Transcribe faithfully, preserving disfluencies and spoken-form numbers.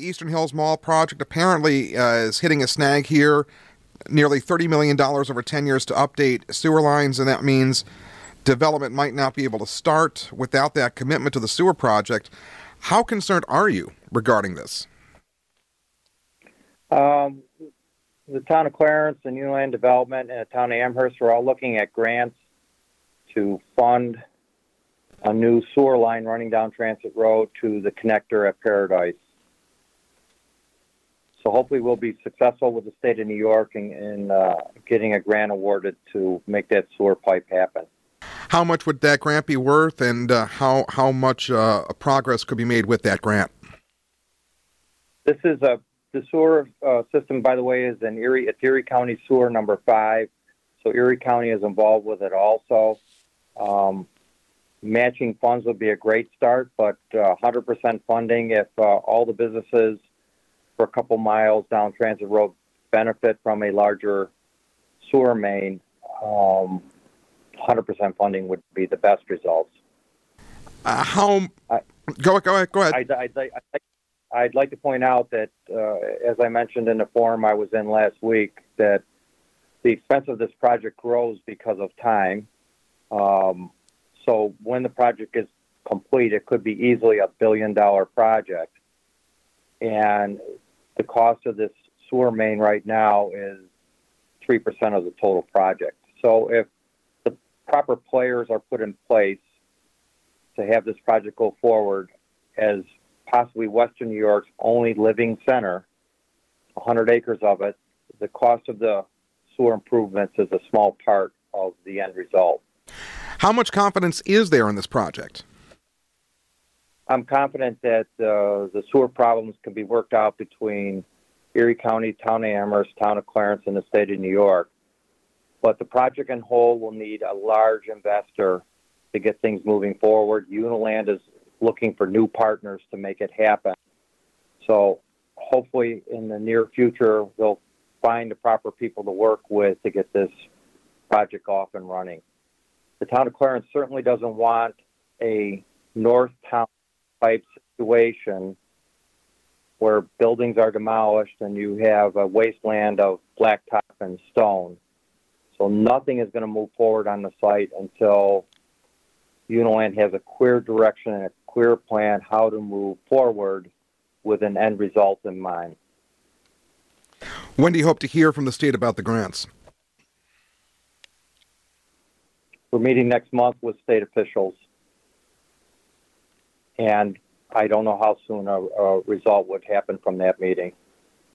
the Eastern Hills Mall project apparently uh, is hitting a snag here. Nearly thirty million dollars over ten years to update sewer lines, and that means development might not be able to start without that commitment to the sewer project. How concerned are you regarding this? Um, the town of Clarence and Uland Development and the town of Amherst are all looking at grants to fund a new sewer line running down Transit Road to the connector at Paradise. So hopefully we'll be successful with the state of New York in, in uh, getting a grant awarded to make that sewer pipe happen. How much would that grant be worth, and uh, how how much uh, progress could be made with that grant? This is a the sewer uh, system, by the way, is in Erie. It's Erie County Sewer Number Five, so Erie County is involved with it also. Um, matching funds would be a great start, but uh, one hundred percent funding if uh, all the businesses for a couple miles down Transit Road benefit from a larger sewer main. Um, one hundred percent funding would be the best results. Uh, how? I, go, go ahead. Go ahead. I'd, I'd, I'd, I'd like to point out that, uh, as I mentioned in the forum I was in last week, that the expense of this project grows because of time. Um, so when the project is complete, it could be easily a billion-dollar project. And the cost of this sewer main right now is three percent of the total project. So if proper players are put in place to have this project go forward as possibly Western New York's only living center, one hundred acres of it, the cost of the sewer improvements is a small part of the end result. How much confidence is there in this project? I'm confident that uh, the sewer problems can be worked out between Erie County, Town of Amherst, Town of Clarence, and the state of New York. But the project in whole will need a large investor to get things moving forward. Uniland is looking for new partners to make it happen. So hopefully in the near future, they'll find the proper people to work with to get this project off and running. The town of Clarence certainly doesn't want a north town type situation where buildings are demolished and you have a wasteland of blacktop and stone. So nothing is going to move forward on the site until Uniland has a clear direction and a clear plan how to move forward with an end result in mind. When do you hope to hear from the state about the grants? We're meeting next month with state officials, and I don't know how soon a, a result would happen from that meeting.